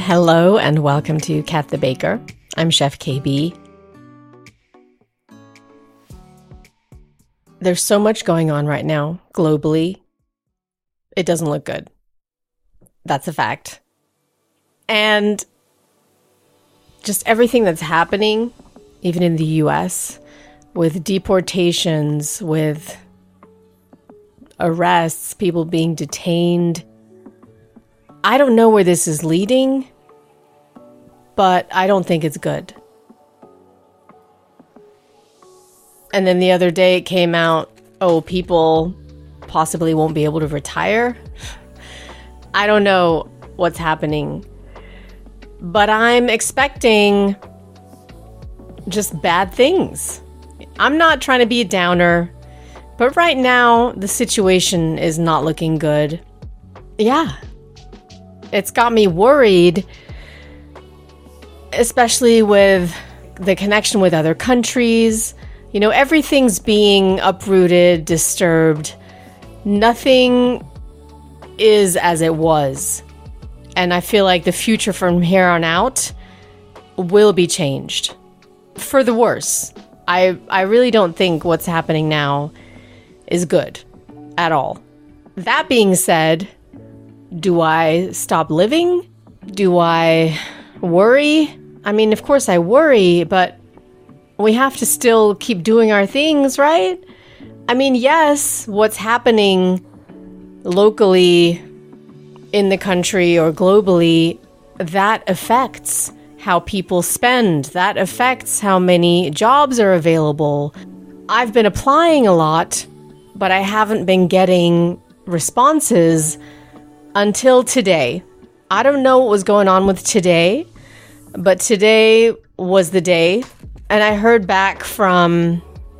Hello and welcome to Kat the Baker. I'm Chef KB. There's so much going on right now globally. It doesn't look good. That's a fact. And just everything that's happening, even in the US, with deportations, with arrests, people being detained. I don't know where this is leading, but I don't think it's good. And then the other day it came out, people possibly won't be able to retire. I don't know what's happening, but I'm expecting just bad things. I'm not trying to be a downer, but right now the situation is not looking good. Yeah, it's got me worried, especially with the connection with other countries. You know, everything's being uprooted, disturbed. Nothing is as it was. And I feel like the future from here on out will be changed for the worse. I really don't think what's happening now is good at all. That being said, do I stop living? Do I worry? I mean, of course I worry, but we have to still keep doing our things, right? I mean, yes, what's happening locally in the country or globally, that affects how people spend. That affects how many jobs are available. I've been applying a lot, but I haven't been getting responses until today. I don't know what was going on with today, but today was the day. And I heard back from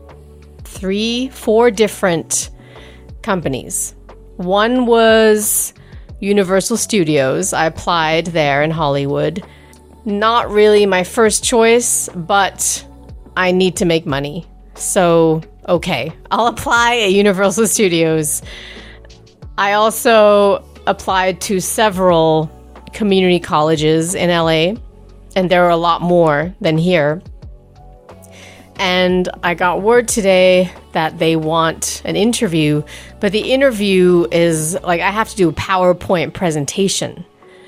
3-4 different companies. One was Universal Studios. I applied there in Hollywood. Not really my first choice, but I need to make money. So, okay, I'll apply at Universal Studios. I also applied to several community colleges in LA, and there are a lot more than here. And I got word today that they want an interview, but the interview is like I have to do a PowerPoint presentation.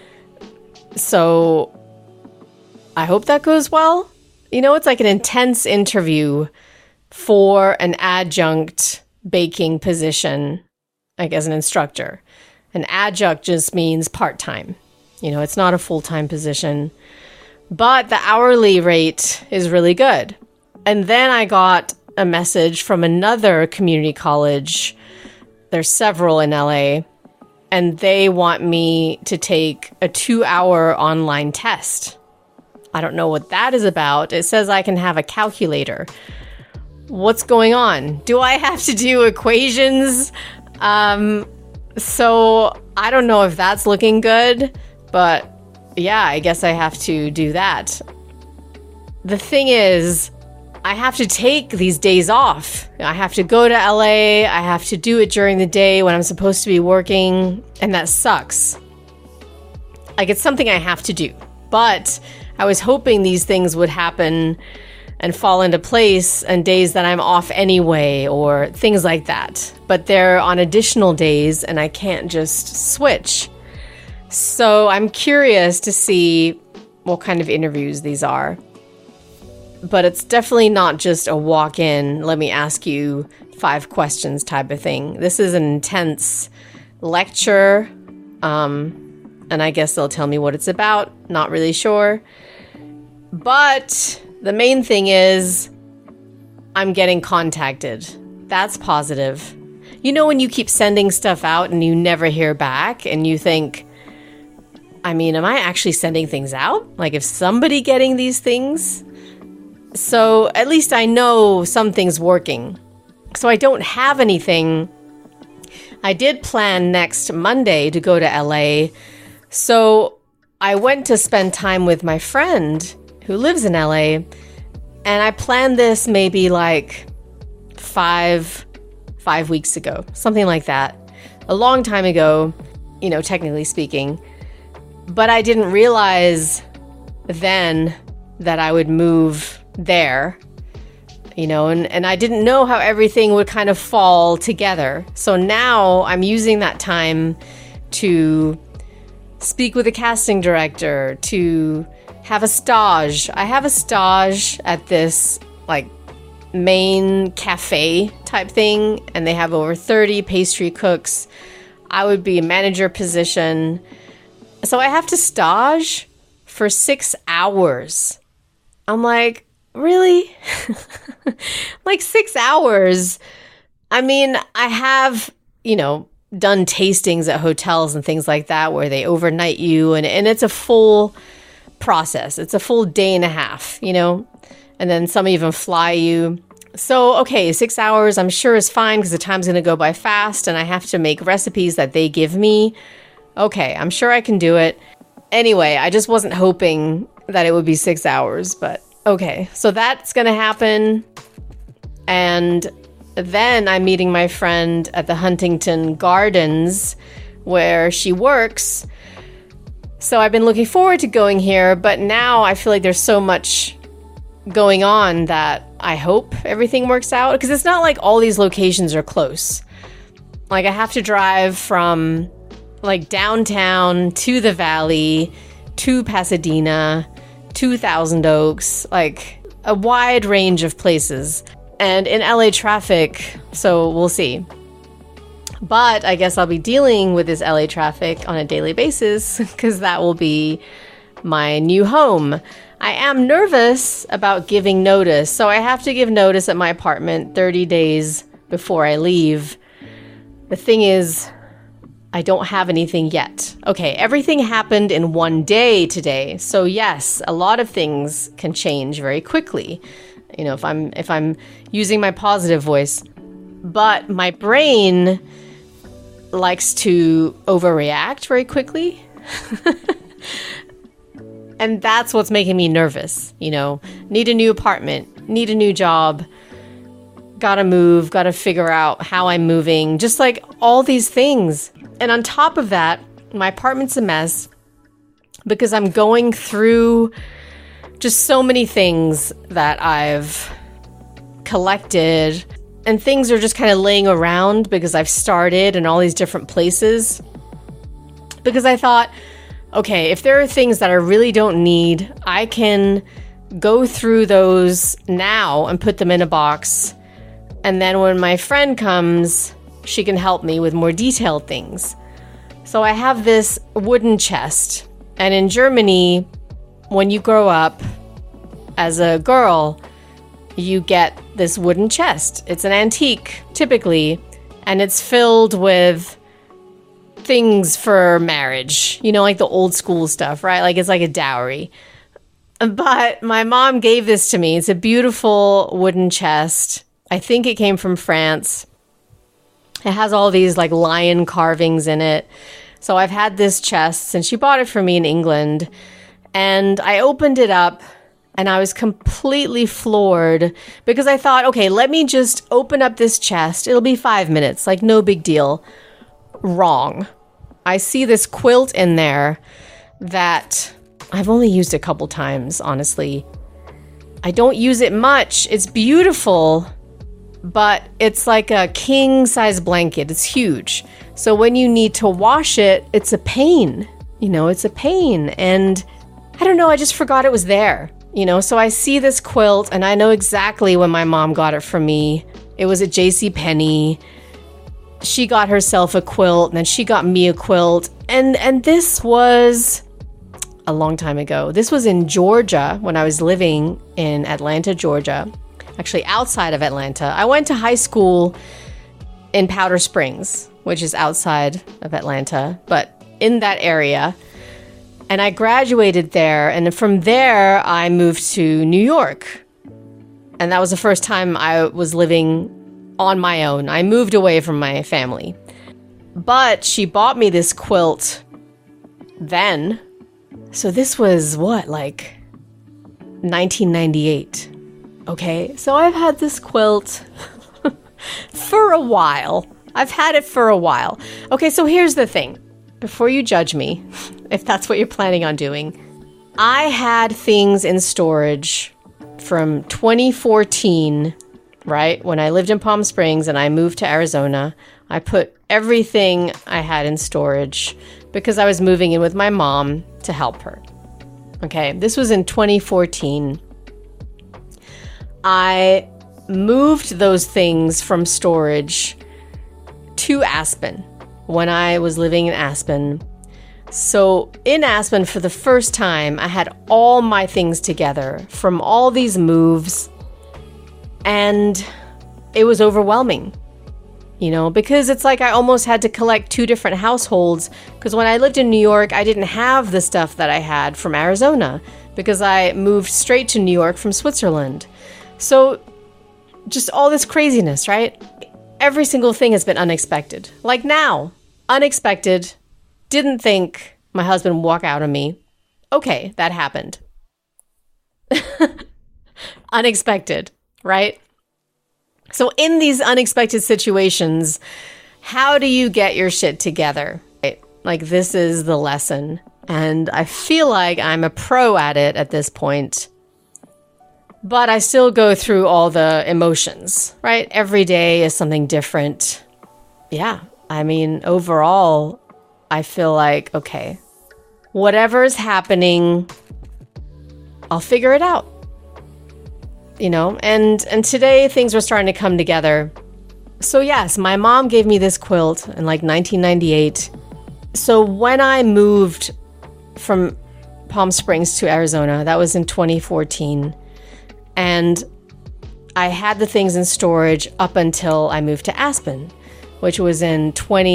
So I hope that goes well. You know, it's like an intense interview for an adjunct baking position, like as an instructor. An adjunct just means part-time. You know, it's not a full-time position, but the hourly rate is really good. And then I got a message from another community college. There's several in LA, and they want me to take a 2-hour online test. I don't know what that is about. It says I can have a calculator. What's going on? Do I have to do equations? So I don't know if that's looking good, but yeah, I guess I have to do that. The thing is, I have to take these days off. I have to go to LA. I have to do it during the day when I'm supposed to be working, and that sucks. Like, it's something I have to do. But I was hoping these things would happen and fall into place on days that I'm off anyway, or things like that. But they're on additional days, and I can't just switch. So I'm curious to see what kind of interviews these are. But it's definitely not just a walk-in, let me ask you 5 questions type of thing. This is an intense lecture, and I guess they'll tell me what it's about. Not really sure. But the main thing is I'm getting contacted. That's positive. You know, when you keep sending stuff out and you never hear back and you think, I mean, am I actually sending things out? Like, if somebody getting these things? So at least I know something's working. So I don't have anything. I did plan next Monday to go to LA. So I went to spend time with my friend who lives in LA. And I planned this maybe like five weeks ago, something like that. A long time ago, you know, technically speaking. But I didn't realize then that I would move there, and I didn't know how everything would kind of fall together. So now I'm using that time to speak with a casting director, to have a stage. I have a stage at this main cafe type thing, and they have over 30 pastry cooks. I would be a manager position. So I have to stage for 6 hours. I'm like, really? 6 hours? I mean, I have, done tastings at hotels and things like that where they overnight you, and it's a full process. It's a full day and a half, and then some even fly you. So, okay, 6 hours I'm sure is fine because the time's going to go by fast, and I have to make recipes that they give me. Okay, I'm sure I can do it. Anyway, I just wasn't hoping that it would be 6 hours, but okay. So that's going to happen. And then I'm meeting my friend at the Huntington Gardens where she works. So I've been looking forward to going here, but now I feel like there's so much going on that I hope everything works out, because it's not like all these locations are close. I have to drive from downtown to the Valley to Pasadena to Thousand Oaks, a wide range of places, and in LA traffic, so we'll see. But I guess I'll be dealing with this LA traffic on a daily basis because that will be my new home. I am nervous about giving notice, so I have to give notice at my apartment 30 days before I leave. The thing is, I don't have anything yet. Okay, everything happened in one day today, so yes, a lot of things can change very quickly, if I'm using my positive voice. But my brain likes to overreact very quickly. And that's what's making me nervous, Need a new apartment, need a new job, gotta move, gotta figure out how I'm moving, just all these things. And on top of that, my apartment's a mess because I'm going through just so many things that I've collected, and things are just kind of laying around because I've started in all these different places. Because I thought, okay, if there are things that I really don't need, I can go through those now and put them in a box. And then when my friend comes, she can help me with more detailed things. So I have this wooden chest. And in Germany, when you grow up as a girl, you get this wooden chest. It's an antique, typically, and it's filled with things for marriage, the old school stuff, right? It's like a dowry. But my mom gave this to me. It's a beautiful wooden chest. I think it came from France. It has all these lion carvings in it. So I've had this chest since she bought it for me in England. And I opened it up and I was completely floored because I thought, okay, let me just open up this chest. It'll be 5 minutes, no big deal. Wrong. I see this quilt in there that I've only used a couple times, honestly. I don't use it much. It's beautiful, but it's like a king-size blanket. It's huge. So when you need to wash it, it's a pain. It's a pain. And I don't know, I just forgot it was there. So I see this quilt and I know exactly when my mom got it for me. It was at JCPenney. She got herself a quilt and then she got me a quilt. And this was a long time ago. This was in Georgia when I was living in Atlanta, Georgia. Actually, outside of Atlanta. I went to high school in Powder Springs, which is outside of Atlanta, but in that area. And I graduated there, and from there, I moved to New York. And that was the first time I was living on my own. I moved away from my family. But she bought me this quilt then. So this was, 1998. Okay, so I've had this quilt for a while. I've had it for a while. Okay, so here's the thing. Before you judge me, if that's what you're planning on doing. I had things in storage from 2014, right? When I lived in Palm Springs and I moved to Arizona, I put everything I had in storage because I was moving in with my mom to help her. Okay, this was in 2014. I moved those things from storage to Aspen when I was living in Aspen. So in Aspen, for the first time, I had all my things together from all these moves, and it was overwhelming, because it's like I almost had to collect two different households, because when I lived in New York, I didn't have the stuff that I had from Arizona because I moved straight to New York from Switzerland. So just all this craziness, right? Every single thing has been unexpected. Like now, unexpected. Didn't think my husband would walk out on me. Okay, that happened. Unexpected, right? So in these unexpected situations, how do you get your shit together? Right? Like, this is the lesson. And I feel like I'm a pro at it at this point. But I still go through all the emotions, right? Every day is something different. Yeah, I mean, overall, I feel like, okay, whatever's happening, I'll figure it out. And today things were starting to come together. So yes, my mom gave me this quilt in like 1998. So when I moved from Palm Springs to Arizona, that was in 2014. And I had the things in storage up until I moved to Aspen, which was in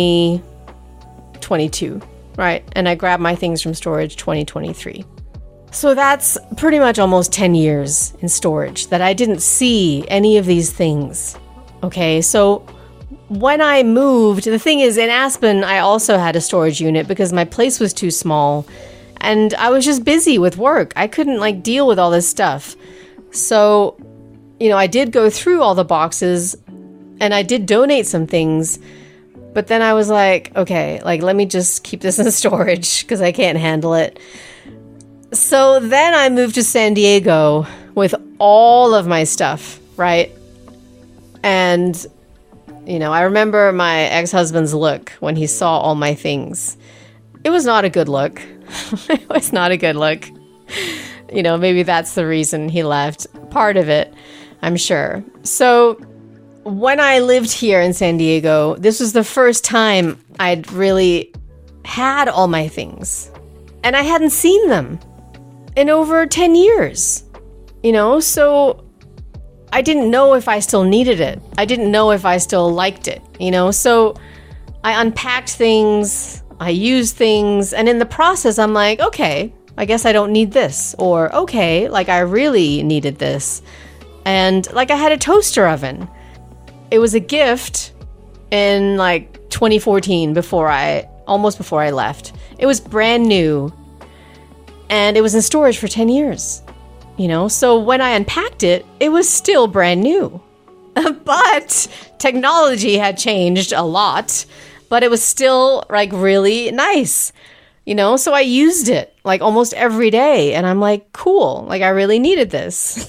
2022, right? And I grabbed my things from storage 2023. So that's pretty much almost 10 years in storage that I didn't see any of these things. Okay, so when I moved, the thing is, in Aspen, I also had a storage unit because my place was too small and I was just busy with work. I couldn't deal with all this stuff. So, I did go through all the boxes and I did donate some things, but then I was like, okay, let me just keep this in storage because I can't handle it. So then I moved to San Diego with all of my stuff, right? And, I remember my ex-husband's look when he saw all my things. It was not a good look. It was not a good look. Maybe that's the reason he left. Part of it, I'm sure. So when I lived here in San Diego, this was the first time I'd really had all my things. And I hadn't seen them in over 10 years. So I didn't know if I still needed it. I didn't know if I still liked it, So I unpacked things, I used things, and in the process, I'm like, okay, I guess I don't need this. Or, okay, I really needed this. And I had a toaster oven. It was a gift in 2014 almost before I left. It was brand new. And it was in storage for 10 years. So when I unpacked it, it was still brand new. But technology had changed a lot. But it was still really nice. So I used it almost every day. And I'm like, cool. I really needed this.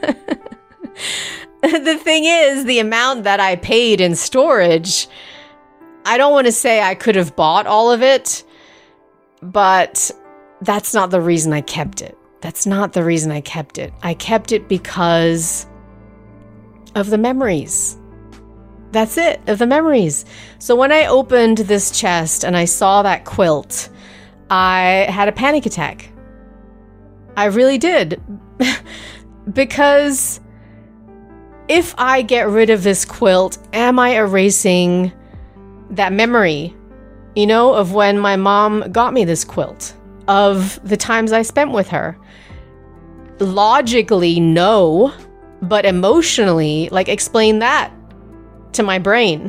The thing is, the amount that I paid in storage, I don't want to say I could have bought all of it, but that's not the reason I kept it. That's not the reason I kept it. I kept it because of the memories. That's it, of the memories. So when I opened this chest and I saw that quilt, I had a panic attack. I really did. Because if I get rid of this quilt, am I erasing that memory, of when my mom got me this quilt, of the times I spent with her? Logically, no, but emotionally, explain that to my brain.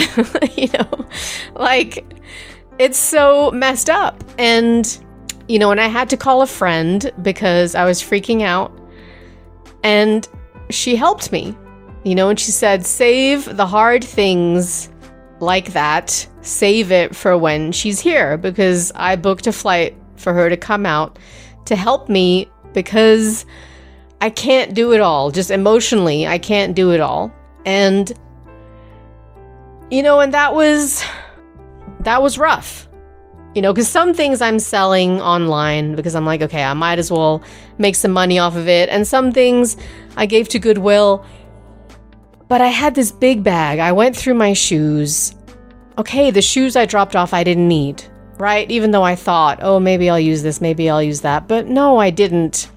It's so messed up. And, and I had to call a friend because I was freaking out. And she helped me, and she said, save the hard things like that. Save it for when she's here, because I booked a flight for her to come out to help me because I can't do it all. Just emotionally, I can't do it all. And, and that was rough. Because some things I'm selling online because I'm like, okay, I might as well make some money off of it. And some things I gave to Goodwill. But I had this big bag. I went through my shoes. Okay, the shoes I dropped off I didn't need, right? Even though I thought, oh, maybe I'll use this, maybe I'll use that. But no, I didn't.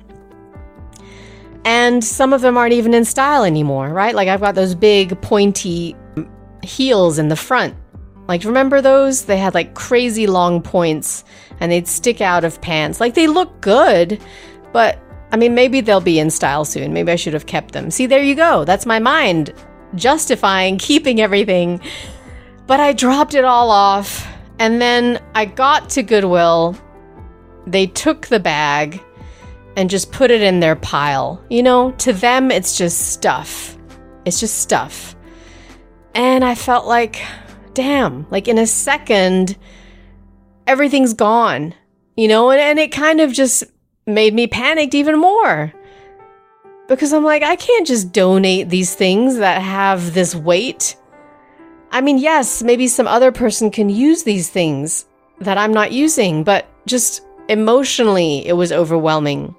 And some of them aren't even in style anymore, right? Like I've got those big pointy heels in the front. Like, remember those? They had like crazy long points and they'd stick out of pants. Like they look good, but I mean, maybe they'll be in style soon. Maybe I should have kept them. See, there you go. That's my mind justifying keeping everything. But I dropped it all off. And then I got to Goodwill. They took the bag and just put it in their pile. To them, it's just stuff. It's just stuff. And I felt like, damn, like in a second, everything's gone, and it kind of just made me panicked even more because I'm like, I can't just donate these things that have this weight. I mean, yes, maybe some other person can use these things that I'm not using, but just emotionally, it was overwhelming.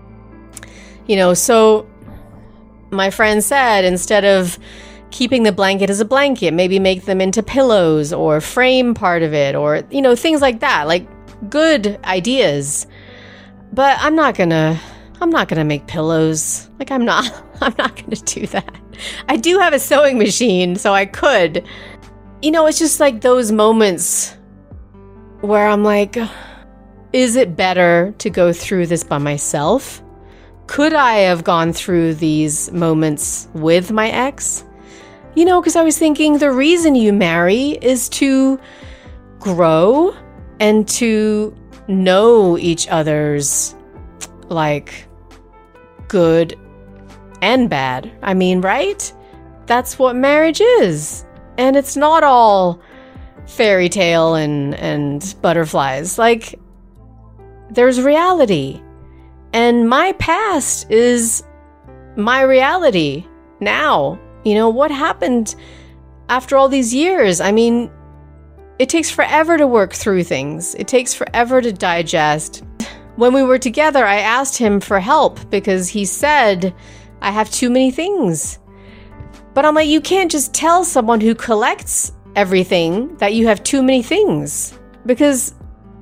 So my friend said, instead of keeping the blanket as a blanket, maybe make them into pillows or frame part of it or, things like that, like good ideas. But I'm not gonna make pillows. Like I'm not gonna do that. I do have a sewing machine, so I could. It's just like those moments where I'm like, is it better to go through this by myself? Could I have gone through these moments with my ex? Because I was thinking the reason you marry is to grow and to know each other's, like, good and bad. I mean, right? That's what marriage is. And it's not all fairy tale and butterflies. Like, there's reality. And my past is my reality now. What happened after all these years? I mean, it takes forever to work through things. It takes forever to digest. When we were together, I asked him for help because he said, I have too many things. But I'm like, you can't just tell someone who collects everything that you have too many things. Because,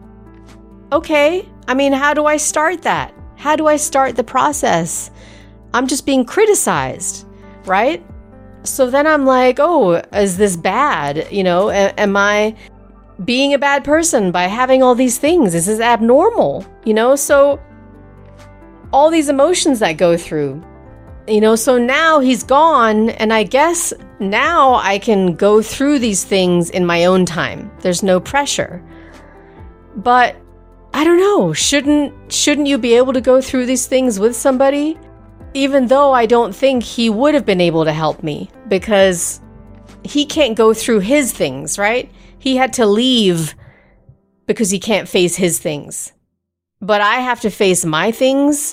okay, I mean, how do I start that? How do I start the process? I'm just being criticized, right? So then I'm like, oh, is this bad? Am I being a bad person by having all these things? Is this abnormal? So all these emotions that go through, so now he's gone. And I guess now I can go through these things in my own time. There's no pressure. But I don't know, shouldn't you be able to go through these things with somebody? Even though I don't think he would have been able to help me because he can't go through his things, right? He had to leave because he can't face his things. But I have to face my things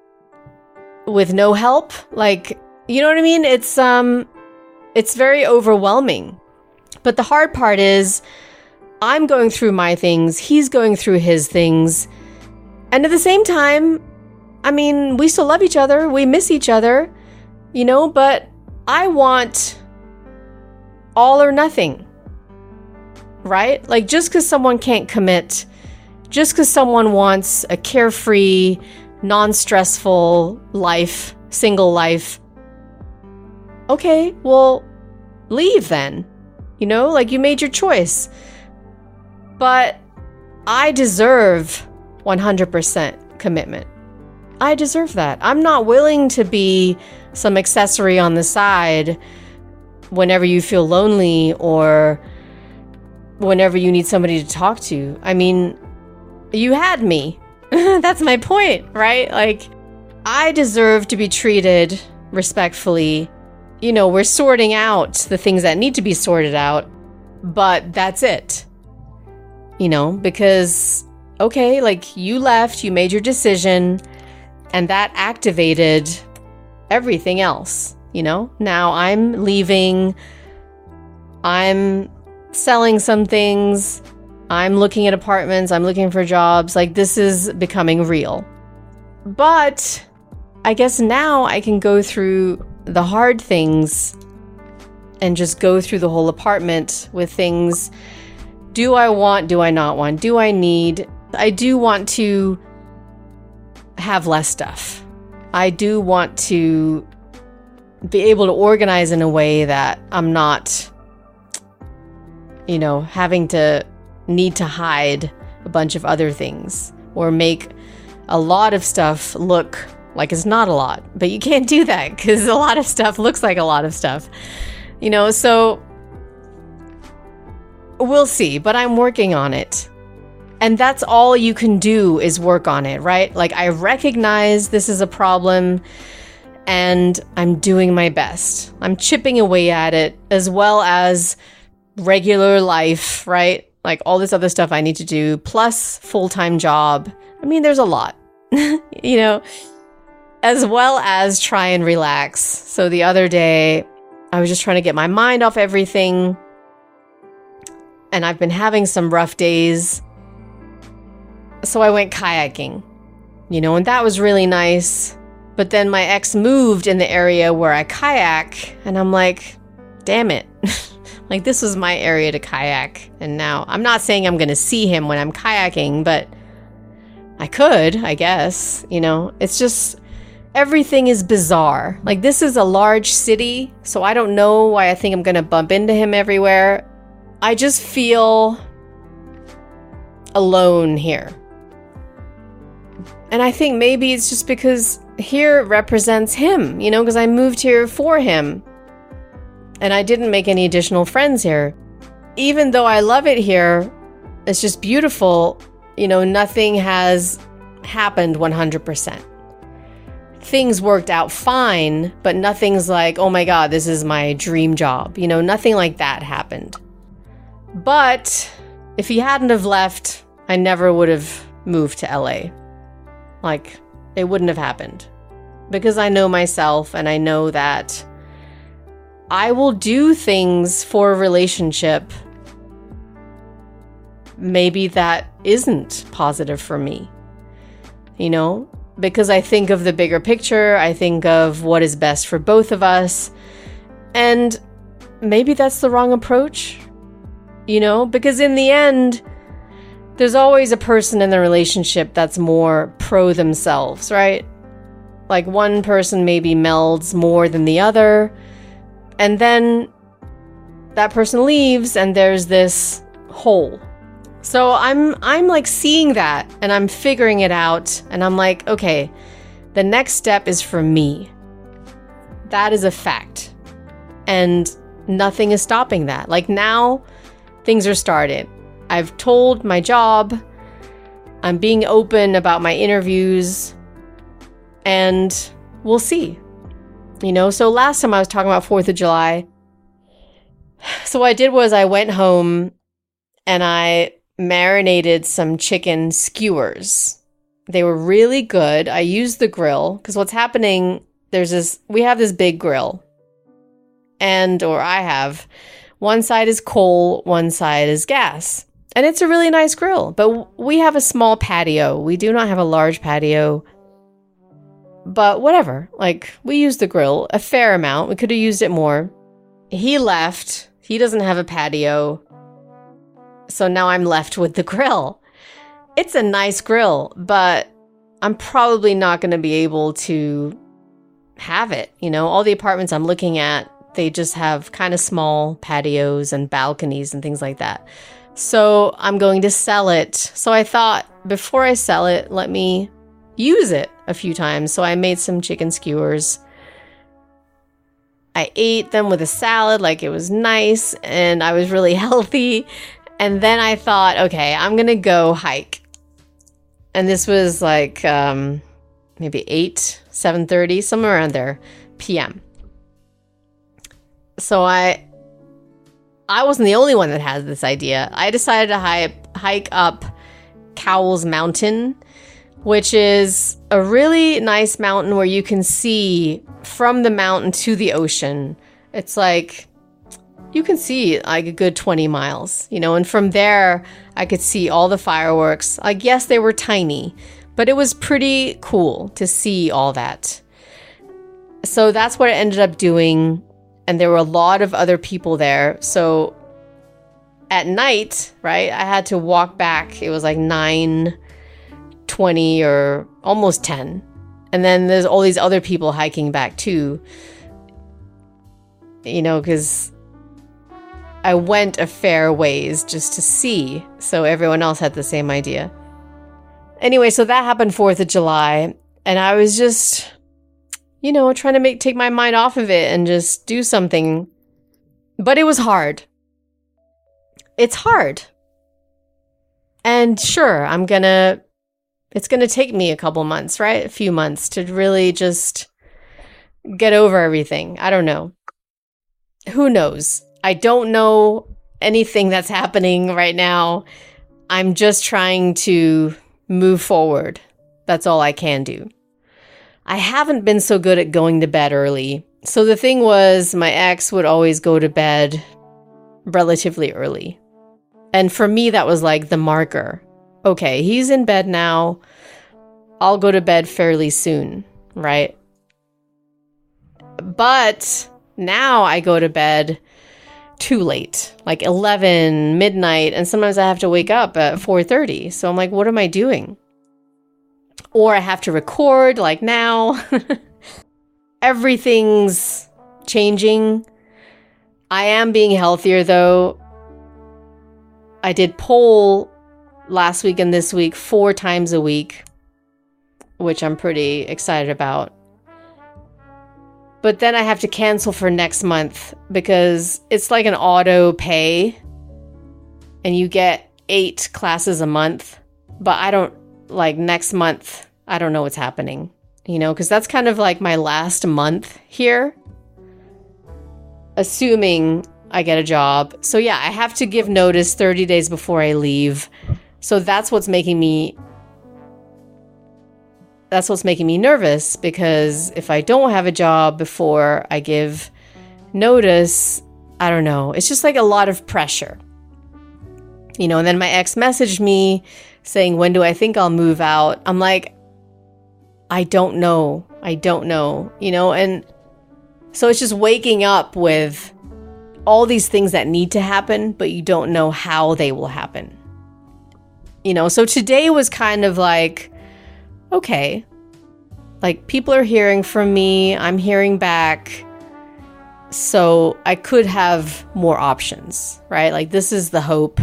with no help. Like, you know what I mean? It's very overwhelming. But the hard part is I'm going through my things, he's going through his things. And at the same time, I mean, we still love each other, we miss each other, but I want all or nothing, right? Like, just because someone can't commit, just because someone wants a carefree, non-stressful life, single life, okay, well, leave then. Like, you made your choice. But I deserve 100% commitment. I deserve that. I'm not willing to be some accessory on the side whenever you feel lonely or whenever you need somebody to talk to. I mean, you had me. That's my point, right? Like, I deserve to be treated respectfully. We're sorting out the things that need to be sorted out, but that's it. Because okay, like you left, you made your decision, and that activated everything else, you know? Now I'm leaving, I'm selling some things, I'm looking at apartments, I'm looking for jobs, like this is becoming real. But I guess now I can go through the hard things and just go through the whole apartment with things. Do I want? Do I not want? Do I need? I do want to have less stuff. I do want to be able to organize in a way that I'm not, you know, having to need to hide a bunch of other things or make a lot of stuff look like it's not a lot. But you can't do that because a lot of stuff looks like a lot of stuff. You know, so we'll see, but I'm working on it. And that's all you can do is work on it, right? Like I recognize this is a problem and I'm doing my best. I'm chipping away at it as well as regular life, right? Like all this other stuff I need to do plus full-time job. I mean, there's a lot, you know, as well as try and relax. So the other day, I was just trying to get my mind off everything. And I've been having some rough days. So I went kayaking, you know, and that was really nice. But then my ex moved in the area where I kayak. And I'm like, damn it. Like this was my area to kayak. And now I'm not saying I'm going to see him when I'm kayaking, but I could, I guess, you know, it's just everything is bizarre. Like this is a large city, so I don't know why I think I'm going to bump into him everywhere. I just feel alone here. And I think maybe it's just because here represents him, you know, because I moved here for him. And I didn't make any additional friends here. Even though I love it here, it's just beautiful, you know, nothing has happened 100%. Things worked out fine, but nothing's like, oh my God, this is my dream job. You know, nothing like that happened. But if he hadn't have left, I never would have moved to LA. Like, it wouldn't have happened. Because I know myself and I know that I will do things for a relationship maybe that isn't positive for me. You know? Because I think of the bigger picture, I think of what is best for both of us, and maybe that's the wrong approach, you know? Because in the end, there's always a person in the relationship that's more pro themselves, right? Like one person maybe melds more than the other, and then that person leaves and there's this hole. So I'm like seeing that and I'm figuring it out and I'm like, okay, the next step is for me. That is a fact. And nothing is stopping that. Like now things are started. I've told my job, I'm being open about my interviews, and we'll see. You know, so last time I was talking about 4th of July. So what I did was I went home and I marinated some chicken skewers. They were really good. I used the grill because what's happening, we have this big grill. Or I have. One side is coal, one side is gas. And it's a really nice grill, but we have a small patio. We do not have a large patio. But whatever, like we used the grill a fair amount. We could have used it more. He left. He doesn't have a patio. So now I'm left with the grill. It's a nice grill, but I'm probably not going to be able to have it. You know, all the apartments I'm looking at, they just have kind of small patios and balconies and things like that. So I'm going to sell it. So I thought before I sell it, let me use it a few times. So I made some chicken skewers. I ate them with a salad, like it was nice and I was really healthy. And then I thought, okay, I'm going to go hike. And this was like maybe 7:30, somewhere around there, p.m. So I wasn't the only one that has this idea. I decided to hike up Cowles Mountain, which is a really nice mountain where you can see from the mountain to the ocean. It's like, you can see like a good 20 miles, you know, and from there I could see all the fireworks. Like, yes, they were tiny, but it was pretty cool to see all that. So that's what I ended up doing. And there were a lot of other people there. So at night, right, I had to walk back. It was like 9:20 or almost 10. And then there's all these other people hiking back too. You know, because I went a fair ways just to see. So everyone else had the same idea. Anyway, so that happened 4th of July. And I was just, you know, trying to take my mind off of it and just do something. But it was hard. It's hard. And sure, it's gonna take me a couple months, right? A few months to really just get over everything. I don't know. Who knows? I don't know anything that's happening right now. I'm just trying to move forward. That's all I can do. I haven't been so good at going to bed early. So the thing was, my ex would always go to bed relatively early. And for me, that was like the marker. Okay, he's in bed now. I'll go to bed fairly soon, right? But now I go to bed too late, like 11, midnight, and sometimes I have to wake up at 4:30. So I'm like, what am I doing? Or I have to record like now. Everything's changing. I am being healthier though. I did pole last week and this week 4 times a week, which I'm pretty excited about. But then I have to cancel for next month because it's like an auto pay and you get 8 classes a month. But I don't, like next month, I don't know what's happening, you know, because that's kind of like my last month here, assuming I get a job. So yeah, I have to give notice 30 days before I leave. So that's what's making me nervous, because if I don't have a job before I give notice, I don't know. It's just like a lot of pressure. You know, and then my ex messaged me saying, when do I think I'll move out? I'm like, I don't know, you know, and so it's just waking up with all these things that need to happen, but you don't know how they will happen. You know, so today was kind of like, okay, like people are hearing from me, I'm hearing back, so I could have more options, right? Like this is the hope.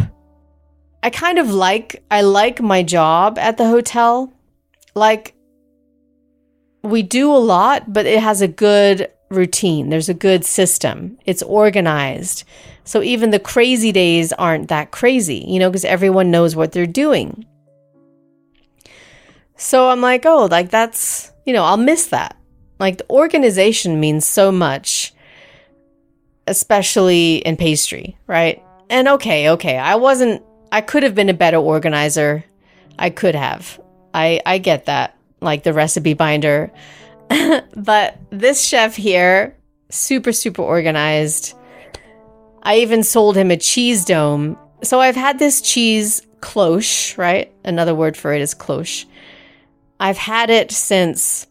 I like my job at the hotel. Like we do a lot, but it has a good routine. There's a good system. It's organized. So even the crazy days aren't that crazy, you know, because everyone knows what they're doing. So I'm like, oh, like that's, you know, I'll miss that. Like the organization means so much, especially in pastry, right? And okay, I could have been a better organizer. I could have. I get that, like the recipe binder. But this chef here, super, super organized. I even sold him a cheese dome. So I've had this cheese cloche, right? Another word for it is cloche. I've had it since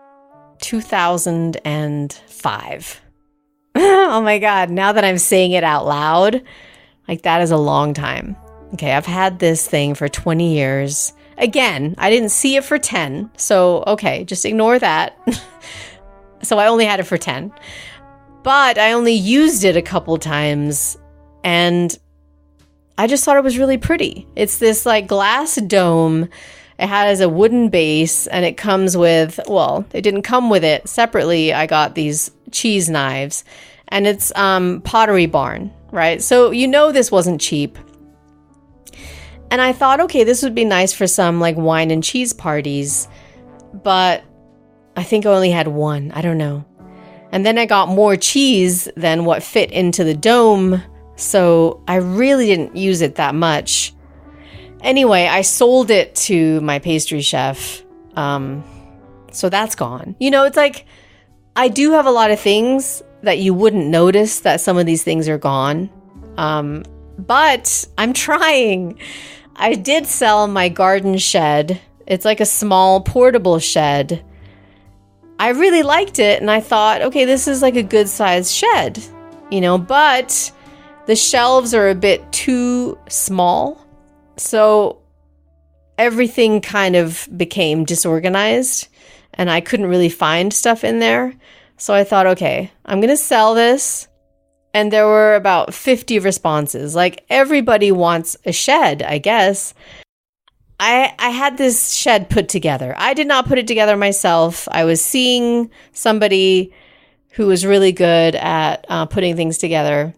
2005. Oh my God. Now that I'm saying it out loud, like that is a long time. Okay. I've had this thing for 20 years. Again, I didn't see it for 10. So, okay, just ignore that. So I only had it for 10. But I only used it a couple times and I just thought it was really pretty. It's this like glass dome. It has a wooden base and it comes with, well, it didn't come with it. Separately, I got these cheese knives and it's Pottery Barn, right? So you know this wasn't cheap. And I thought, okay, this would be nice for some like wine and cheese parties. But I think I only had one. I don't know. And then I got more cheese than what fit into the dome. So I really didn't use it that much. Anyway, I sold it to my pastry chef. So that's gone. You know, it's like I do have a lot of things that you wouldn't notice that some of these things are gone. But I'm trying. I did sell my garden shed. It's like a small portable shed. I really liked it and I thought, okay, this is like a good sized shed, you know, but the shelves are a bit too small. So everything kind of became disorganized and I couldn't really find stuff in there. So I thought, okay, I'm going to sell this. And there were about 50 responses. Like everybody wants a shed, I guess. I had this shed put together. I did not put it together myself. I was seeing somebody who was really good at putting things together.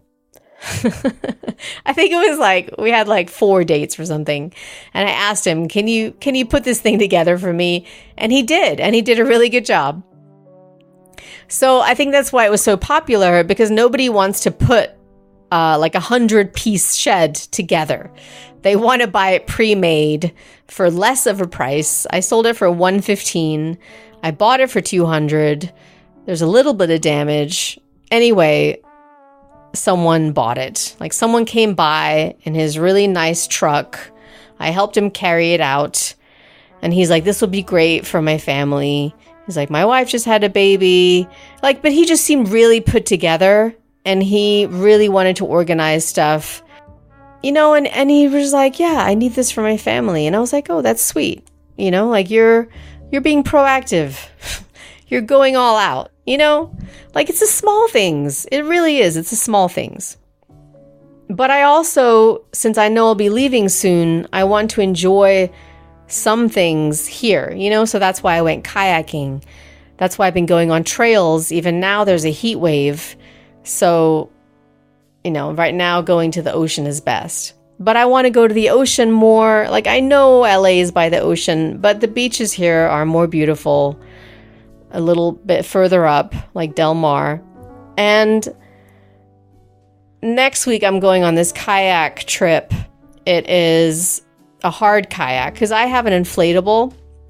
I think it was like, we had like 4 dates or something. And I asked him, can you put this thing together for me? And he did a really good job. So I think that's why it was so popular, because nobody wants to put like 100-piece shed together. They want to buy it pre-made for less of a price. I sold it for $115. I bought it for $200. There's a little bit of damage. Anyway, someone bought it. Like someone came by in his really nice truck. I helped him carry it out. And he's like, this will be great for my family. He's like, my wife just had a baby. Like, but he just seemed really put together and he really wanted to organize stuff, you know, and he was like, yeah, I need this for my family. And I was like, oh, that's sweet. You know, like you're being proactive. You're going all out, you know, like it's the small things. It really is. It's the small things. But I also, since I know I'll be leaving soon, I want to enjoy some things here, you know, so that's why I went kayaking. That's why I've been going on trails. Even now there's a heat wave. So, you know, right now going to the ocean is best. But I want to go to the ocean more. Like I know LA is by the ocean, but the beaches here are more beautiful a little bit further up, like Del Mar. And next week I'm going on this kayak trip. It is a hard kayak because I have an inflatable.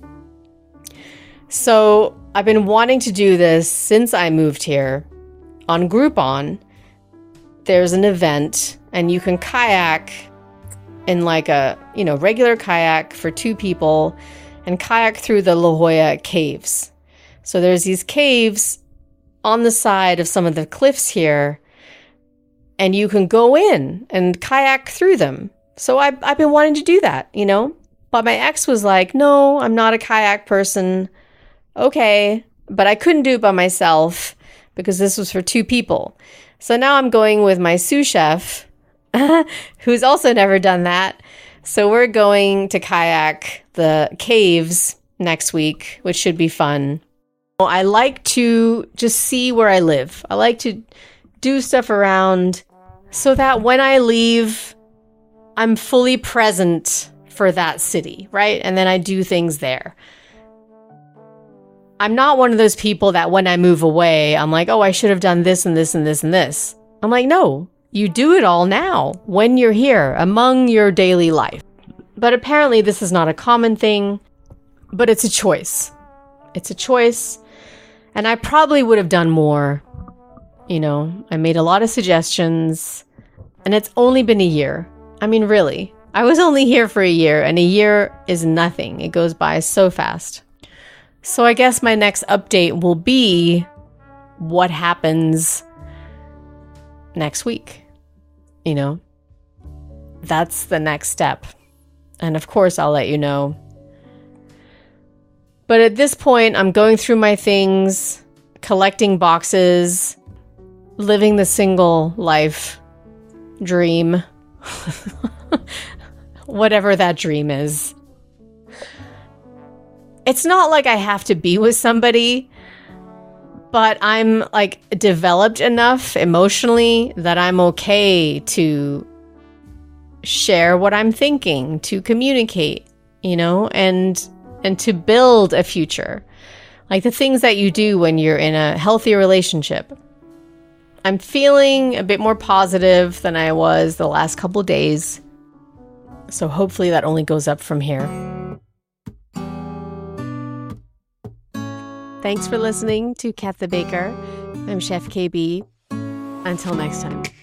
So I've been wanting to do this since I moved here. On Groupon, there's an event and you can kayak in like a, you know, regular kayak for 2 people and kayak through the La Jolla caves. So there's these caves on the side of some of the cliffs here and you can go in and kayak through them. So I've been wanting to do that, you know, but my ex was like, no, I'm not a kayak person. Okay. But I couldn't do it by myself because this was for 2 people. So now I'm going with my sous chef, who's also never done that. So we're going to kayak the caves next week, which should be fun. I like to just see where I live. I like to do stuff around so that when I leave, I'm fully present for that city, right? And then I do things there. I'm not one of those people that when I move away, I'm like, oh, I should have done this and this and this and this. I'm like, no, you do it all now when you're here among your daily life. But apparently this is not a common thing, but it's a choice. It's a choice. And I probably would have done more. You know, I made a lot of suggestions and it's only been a year. I mean, really, I was only here for a year and a year is nothing. It goes by so fast. So I guess my next update will be what happens next week. You know, that's the next step. And of course, I'll let you know. But at this point, I'm going through my things, collecting boxes, living the single life dream. Whatever that dream is. It's not like I have to be with somebody, but I'm like developed enough emotionally that I'm okay to share what I'm thinking, to communicate, you know, and to build a future. Like the things that you do when you're in a healthy relationship. I'm feeling a bit more positive than I was the last couple of days. So hopefully that only goes up from here. Thanks for listening to Kat the Baker. I'm Chef KB. Until next time.